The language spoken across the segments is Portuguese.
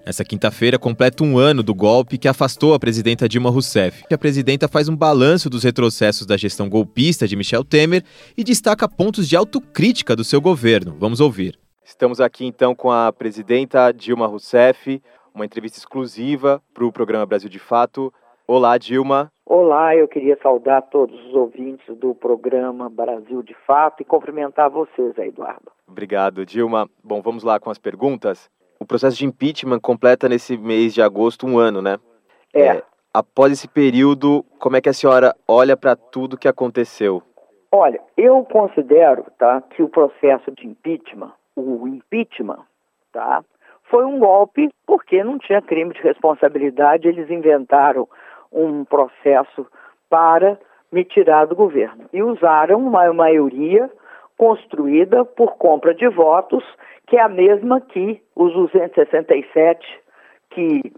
Essa quinta-feira completa um ano do golpe que afastou a presidenta Dilma Rousseff. A presidenta faz um balanço dos retrocessos da gestão golpista de Michel Temer e destaca pontos de autocrítica do seu governo. Vamos ouvir. Estamos aqui então com a presidenta Dilma Rousseff, uma entrevista exclusiva para o programa Brasil de Fato. Olá, Dilma. Olá, eu queria saudar todos os ouvintes do programa Brasil de Fato e cumprimentar vocês, Eduardo. Obrigado, Dilma. Bom, vamos lá com as perguntas. O processo de impeachment completa nesse mês de agosto um ano, né? Após esse período, como é que a senhora olha para tudo que aconteceu? Olha, eu considero, que o processo de impeachment, foi um golpe porque não tinha crime de responsabilidade. Eles inventaram um processo para me tirar do governo e usaram uma maioria construída por compra de votos, que é a mesma que os 267 que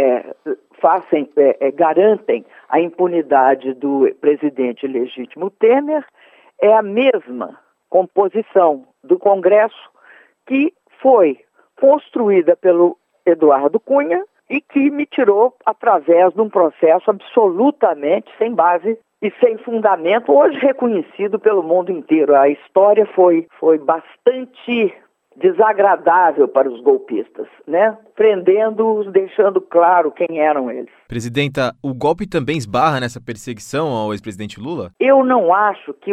garantem a impunidade do presidente legítimo Temer. É a mesma composição do Congresso que foi construída pelo Eduardo Cunha e que me tirou através de um processo absolutamente sem base e sem fundamento, hoje reconhecido pelo mundo inteiro. A história foi bastante desagradável para os golpistas, né? Prendendo-os, deixando claro quem eram eles. Presidenta, o golpe também esbarra nessa perseguição ao ex-presidente Lula? Eu não acho que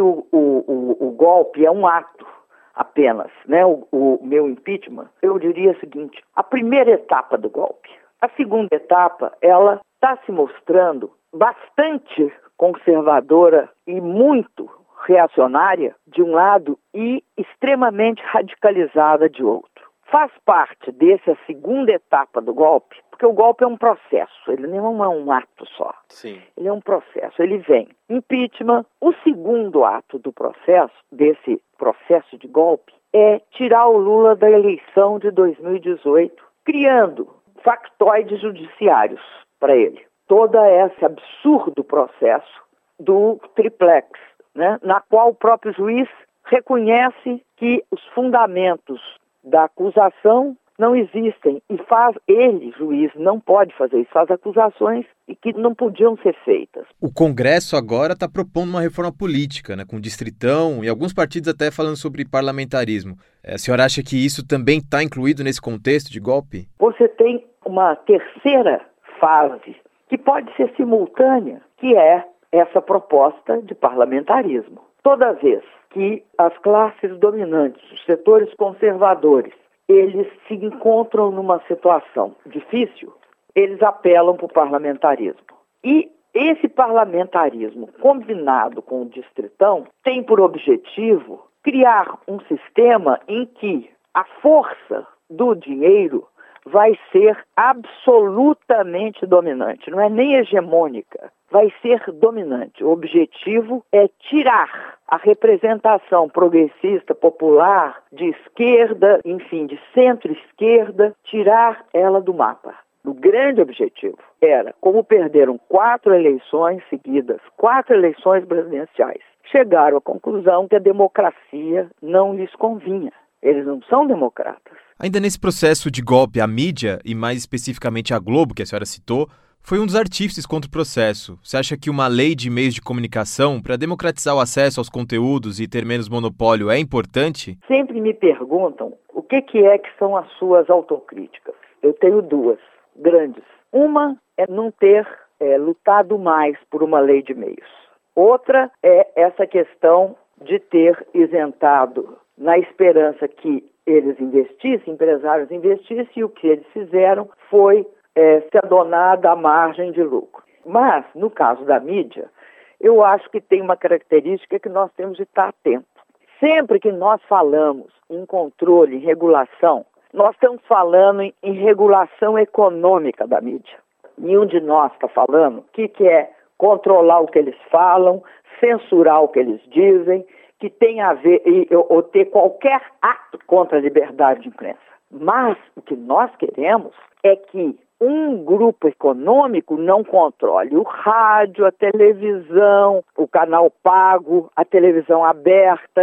o golpe é um ato apenas, né? O meu impeachment, eu diria o seguinte: a primeira etapa do golpe. A segunda etapa, ela está se mostrando bastante conservadora e muito reacionária de um lado e extremamente radicalizada de outro. Faz parte dessa segunda etapa do golpe, porque o golpe é um processo, ele não é um ato só. Sim. Ele é um processo, ele vem. Impeachment, o segundo ato do processo, desse processo de golpe, é tirar o Lula da eleição de 2018, criando factoides judiciários para ele. Todo esse absurdo processo do triplex, né, na qual o próprio juiz reconhece que os fundamentos da acusação não existem e ele, juiz, não pode fazer isso, faz acusações e que não podiam ser feitas. O Congresso agora está propondo uma reforma política, né, com distritão e alguns partidos até falando sobre parlamentarismo. A senhora acha que isso também está incluído nesse contexto de golpe? Você tem uma terceira fase que pode ser simultânea, que é essa proposta de parlamentarismo. Toda vez que as classes dominantes, os setores conservadores, eles se encontram numa situação difícil, eles apelam para o parlamentarismo. E esse parlamentarismo, combinado com o distritão, tem por objetivo criar um sistema em que a força do dinheiro vai ser absolutamente dominante, não é nem hegemônica, vai ser dominante. O objetivo é tirar a representação progressista, popular, de esquerda, enfim, de centro-esquerda, tirar ela do mapa. O grande objetivo era, como perderam 4 eleições seguidas, 4 eleições presidenciais, chegaram à conclusão que a democracia não lhes convinha. Eles não são democratas. Ainda nesse processo de golpe, a mídia, e mais especificamente a Globo, que a senhora citou, foi um dos artífices contra o processo. Você acha que uma lei de meios de comunicação para democratizar o acesso aos conteúdos e ter menos monopólio é importante? Sempre me perguntam o que são as suas autocríticas. Eu tenho 2 grandes. Uma é não ter lutado mais por uma lei de meios. Outra é essa questão de ter isentado, na esperança que eles investissem, empresários investissem, e o que eles fizeram foi se adonar da margem de lucro. Mas, no caso da mídia, eu acho que tem uma característica que nós temos de estar atentos. Sempre que nós falamos em controle, em regulação, nós estamos falando em regulação econômica da mídia. Nenhum de nós está falando o que é controlar o que eles falam, censurar o que eles dizem, que tem a ver ou ter qualquer ato contra a liberdade de imprensa. Mas o que nós queremos é que um grupo econômico não controle o rádio, a televisão, o canal pago, a televisão aberta,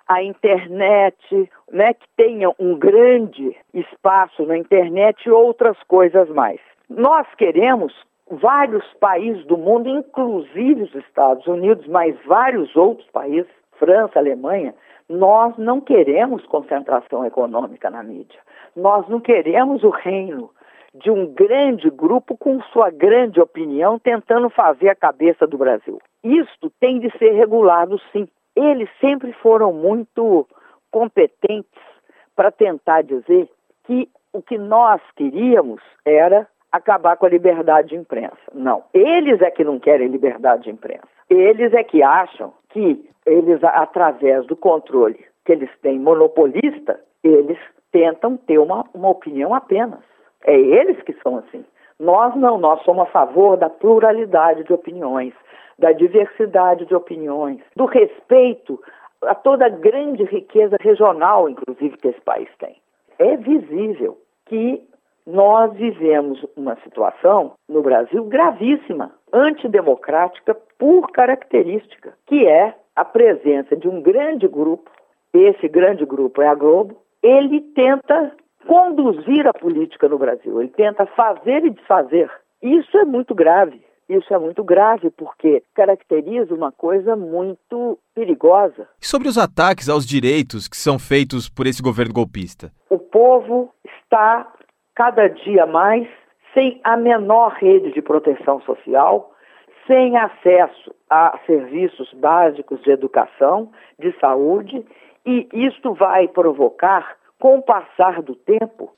a internet, né, que tenha um grande espaço na internet e outras coisas mais. Nós queremos vários países do mundo, inclusive os Estados Unidos, mas vários outros países, França, Alemanha. Nós não queremos concentração econômica na mídia. Nós não queremos o reino de um grande grupo com sua grande opinião tentando fazer a cabeça do Brasil. Isto tem de ser regulado, sim. Eles sempre foram muito competentes para tentar dizer que o que nós queríamos era acabar com a liberdade de imprensa. Não, eles é que não querem liberdade de imprensa. Eles é que acham que eles, através do controle que eles têm monopolista, eles tentam ter uma opinião apenas. É eles que são assim. Nós não, nós somos a favor da pluralidade de opiniões, da diversidade de opiniões, do respeito a toda a grande riqueza regional, inclusive, que esse país tem. É visível que nós vivemos uma situação no Brasil gravíssima, antidemocrática por característica, que é a presença de um grande grupo. Esse grande grupo é a Globo. Ele tenta conduzir a política no Brasil, ele tenta fazer e desfazer. Isso é muito grave. Isso é muito grave porque caracteriza uma coisa muito perigosa. E sobre os ataques aos direitos que são feitos por esse governo golpista? O povo está cada dia mais sem a menor rede de proteção social, sem acesso a serviços básicos de educação, de saúde, e isto vai provocar, com o passar do tempo,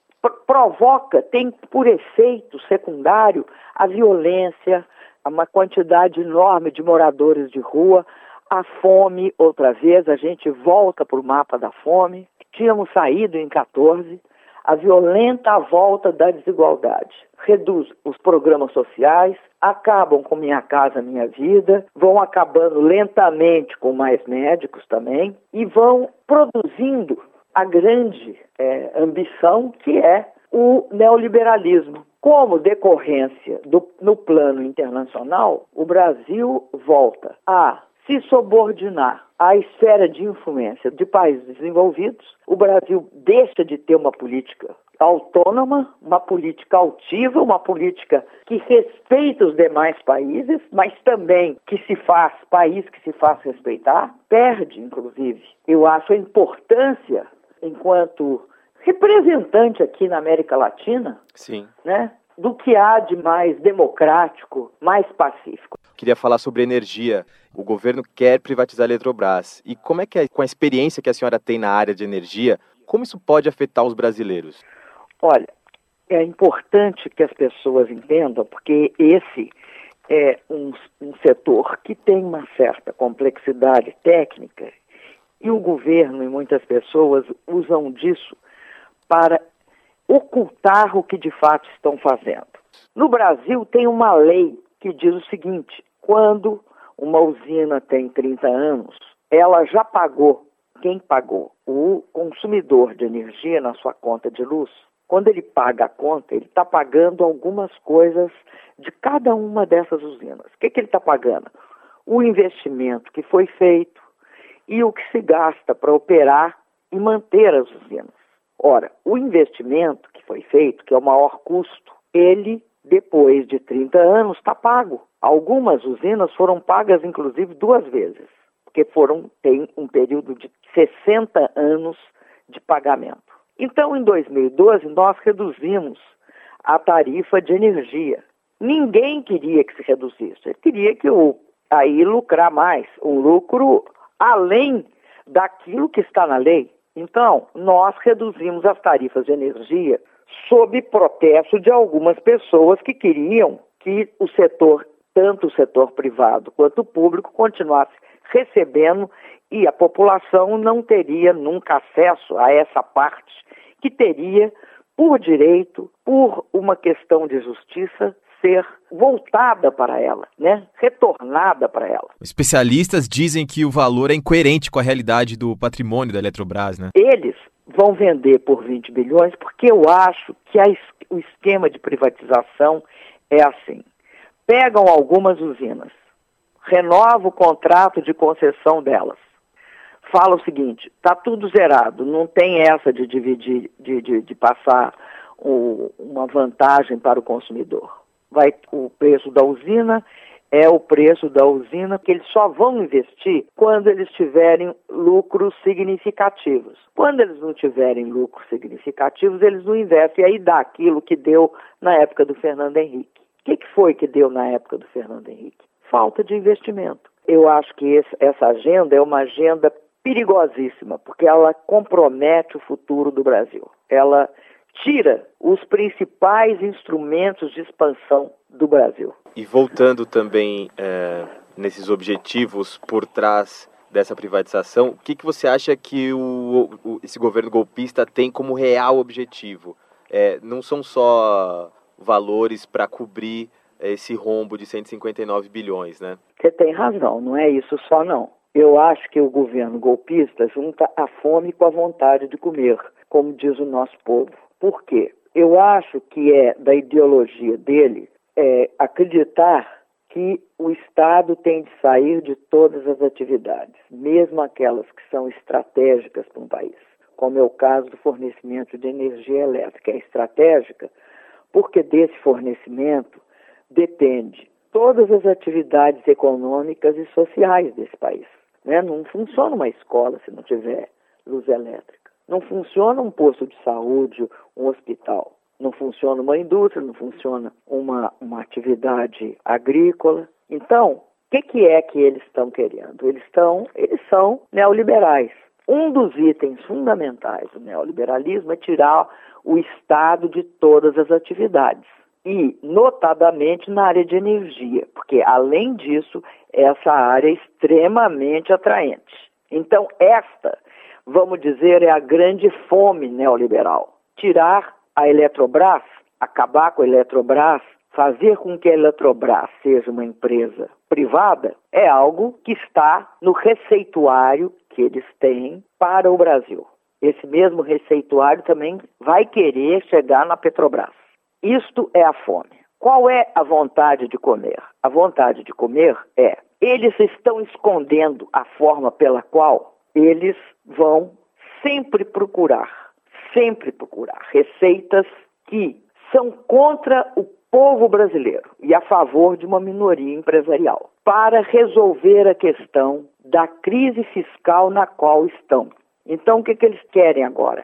tem por efeito secundário a violência, uma quantidade enorme de moradores de rua, a fome, outra vez, a gente volta para o mapa da fome. Tínhamos saído em 14, a violenta volta da desigualdade. Reduz os programas sociais, acabam com Minha Casa Minha Vida, vão acabando lentamente com mais médicos também e vão produzindo a grande ambição que é o neoliberalismo. Como decorrência no plano internacional, o Brasil volta a se subordinar à esfera de influência de países desenvolvidos. O Brasil deixa de ter uma política autônoma, uma política altiva, uma política que respeita os demais países, mas também país que se faz respeitar, perde, inclusive. Eu acho a importância, enquanto representante aqui na América Latina, sim, né, do que há de mais democrático, mais pacífico. Queria falar sobre energia. O governo quer privatizar a Eletrobras. E como é que, com a experiência que a senhora tem na área de energia, como isso pode afetar os brasileiros? Olha, é importante que as pessoas entendam, porque esse é um setor que tem uma certa complexidade técnica e o governo e muitas pessoas usam disso para ocultar o que de fato estão fazendo. No Brasil tem uma lei que diz o seguinte: quando uma usina tem 30 anos, ela já pagou, quem pagou? O consumidor de energia na sua conta de luz. Quando ele paga a conta, ele está pagando algumas coisas de cada uma dessas usinas. O que ele está pagando? O investimento que foi feito e o que se gasta para operar e manter as usinas. Ora, o investimento que foi feito, que é o maior custo, ele, depois de 30 anos, está pago. Algumas usinas foram pagas, inclusive, 2 vezes, porque tem um período de 60 anos de pagamento. Então, em 2012, nós reduzimos a tarifa de energia. Ninguém queria que se reduzisse. Ele queria que aí lucrar mais, um lucro além daquilo que está na lei. Então, nós reduzimos as tarifas de energia sob protesto de algumas pessoas que queriam que o setor, tanto o setor privado quanto o público, continuasse recebendo e a população não teria nunca acesso a essa parte que teria, por direito, por uma questão de justiça, ser voltada para ela, né? Retornada para ela. Especialistas dizem que o valor é incoerente com a realidade do patrimônio da Eletrobras, né? Eles vão vender por 20 bilhões porque eu acho que o esquema de privatização é assim. Pegam algumas usinas, renovam o contrato de concessão delas, fala o seguinte: está tudo zerado, não tem essa de dividir, de passar uma vantagem para o consumidor. O preço da usina é o preço da usina, que eles só vão investir quando eles tiverem lucros significativos. Quando eles não tiverem lucros significativos, eles não investem. E aí dá aquilo que deu na época do Fernando Henrique. O que foi que deu na época do Fernando Henrique? Falta de investimento. Eu acho que essa agenda é uma agenda perigosíssima, porque ela compromete o futuro do Brasil. Ela tira os principais instrumentos de expansão do Brasil. E voltando também nesses objetivos por trás dessa privatização, o que você acha que esse governo golpista tem como real objetivo? Não são só valores para cobrir esse rombo de 159 bilhões, né? Você tem razão, não é isso só não. Eu acho que o governo golpista junta a fome com a vontade de comer, como diz o nosso povo. Por quê? Eu acho que é da ideologia dele acreditar que o Estado tem de sair de todas as atividades, mesmo aquelas que são estratégicas para um país, como é o caso do fornecimento de energia elétrica. É estratégica porque desse fornecimento depende todas as atividades econômicas e sociais desse país, né? Não funciona uma escola se não tiver luz elétrica. Não funciona um posto de saúde, um hospital. Não funciona uma indústria, não funciona uma atividade agrícola. Então, o que é que eles estão querendo? Eles são neoliberais. Um dos itens fundamentais do neoliberalismo é tirar o Estado de todas as atividades. E, notadamente, na área de energia, porque, além disso, essa área é extremamente atraente. Então, vamos dizer, é a grande fome neoliberal. Tirar a Eletrobras, acabar com a Eletrobras, fazer com que a Eletrobras seja uma empresa privada, é algo que está no receituário que eles têm para o Brasil. Esse mesmo receituário também vai querer chegar na Petrobras. Isto é a fome. Qual é a vontade de comer? A vontade de comer eles estão escondendo a forma pela qual eles vão sempre procurar receitas que são contra o povo brasileiro e a favor de uma minoria empresarial, para resolver a questão da crise fiscal na qual estão. Então, o que eles querem agora?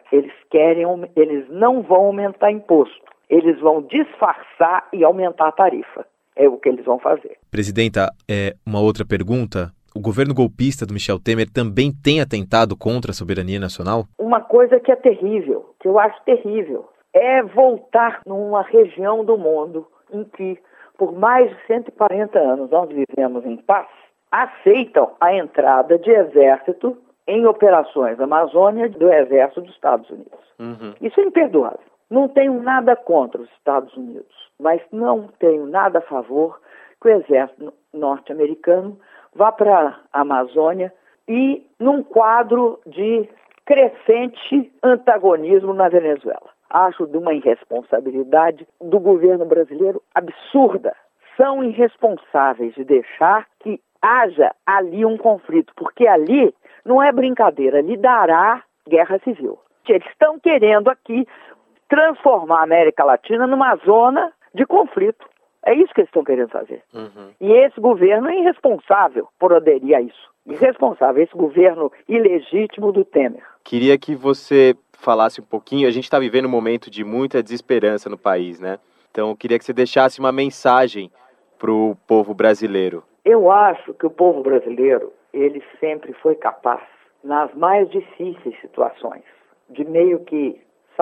Eles não vão aumentar imposto, eles vão disfarçar e aumentar a tarifa. É o que eles vão fazer. Presidenta, uma outra pergunta. O governo golpista do Michel Temer também tem atentado contra a soberania nacional? Uma coisa que é terrível, que eu acho terrível, é voltar numa região do mundo em que, por mais de 140 anos, nós vivemos em paz, aceitam a entrada de exército em operações da Amazônia do exército dos Estados Unidos. Uhum. Isso é imperdoável. Não tenho nada contra os Estados Unidos, mas não tenho nada a favor que o exército norte-americano vá para a Amazônia e num quadro de crescente antagonismo na Venezuela. Acho de uma irresponsabilidade do governo brasileiro absurda. São irresponsáveis de deixar que haja ali um conflito, porque ali não é brincadeira, ali dará guerra civil. Eles estão querendo aqui transformar a América Latina numa zona de conflito. É isso que eles estão querendo fazer. Uhum. E esse governo é irresponsável por aderir a isso. Irresponsável, esse governo ilegítimo do Temer. Queria que você falasse um pouquinho, a gente está vivendo um momento de muita desesperança no país, né? Então eu queria que você deixasse uma mensagem para o povo brasileiro. Eu acho que o povo brasileiro, ele sempre foi capaz, nas mais difíceis situações, de meio que,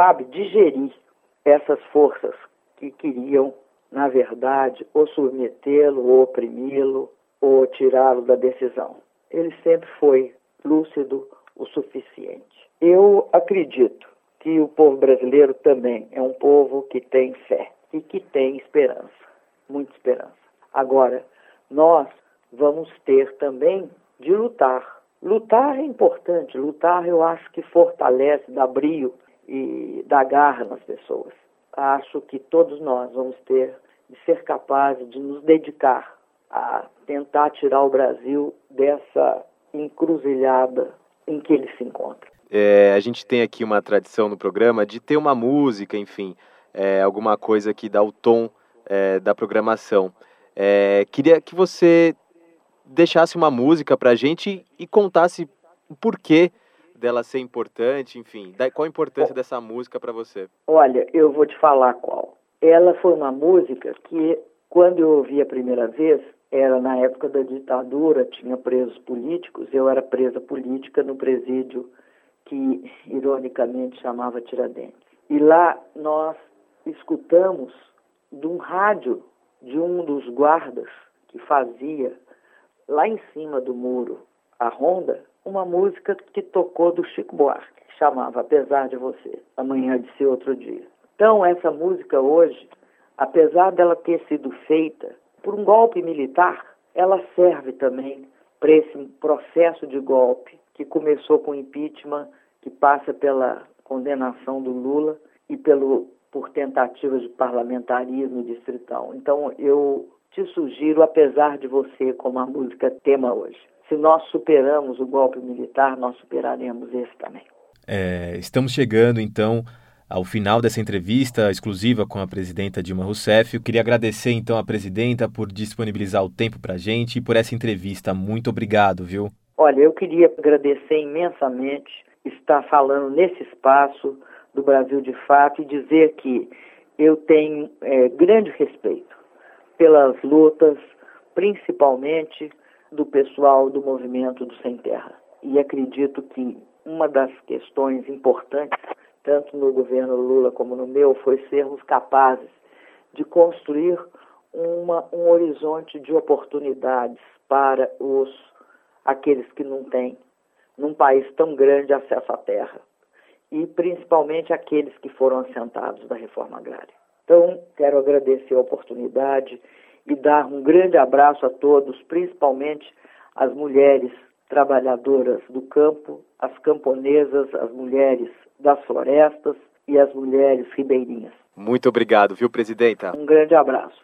digerir essas forças que queriam, na verdade, ou submetê-lo, ou oprimi-lo, ou tirá-lo da decisão. Ele sempre foi lúcido o suficiente. Eu acredito que o povo brasileiro também é um povo que tem fé e que tem esperança, muita esperança. Agora, nós vamos ter também de lutar. Lutar é importante, lutar eu acho que fortalece, dá brio e dá garra nas pessoas. Acho que todos nós vamos ter de ser capazes de nos dedicar a tentar tirar o Brasil dessa encruzilhada em que ele se encontra. A gente tem aqui uma tradição no programa de ter uma música, enfim, alguma coisa que dá o tom da programação. Queria que você deixasse uma música pra gente e contasse o porquê dela ser importante, enfim, qual a importância dessa música para você? Olha, eu vou te falar qual. Ela foi uma música que, quando eu ouvi a primeira vez, era na época da ditadura, tinha presos políticos, eu era presa política no presídio que, ironicamente, chamava Tiradentes. E lá nós escutamos de um rádio de um dos guardas que fazia, lá em cima do muro, a ronda, uma música que tocou do Chico Buarque, que chamava Apesar de Você, Amanhã de Ser Outro Dia. Então, essa música hoje, apesar dela ter sido feita por um golpe militar, ela serve também para esse processo de golpe que começou com o impeachment, que passa pela condenação do Lula e por tentativas de parlamentarismo distrital. Então, eu te sugiro, Apesar de Você, como a música tema hoje. Se nós superamos o golpe militar, nós superaremos esse também. Estamos chegando, então, ao final dessa entrevista exclusiva com a presidenta Dilma Rousseff. Eu queria agradecer, então, à presidenta por disponibilizar o tempo para a gente e por essa entrevista. Muito obrigado, viu? Olha, eu queria agradecer imensamente estar falando nesse espaço do Brasil de Fato e dizer que eu tenho grande respeito pelas lutas, principalmente do pessoal do movimento do Sem Terra. E acredito que uma das questões importantes, tanto no governo Lula como no meu, foi sermos capazes de construir um horizonte de oportunidades para aqueles que não têm, num país tão grande, acesso à terra. E principalmente aqueles que foram assentados da reforma agrária. Então, quero agradecer a oportunidade e dar um grande abraço a todos, principalmente as mulheres trabalhadoras do campo, as camponesas, as mulheres das florestas e as mulheres ribeirinhas. Muito obrigado, viu, presidenta? Um grande abraço.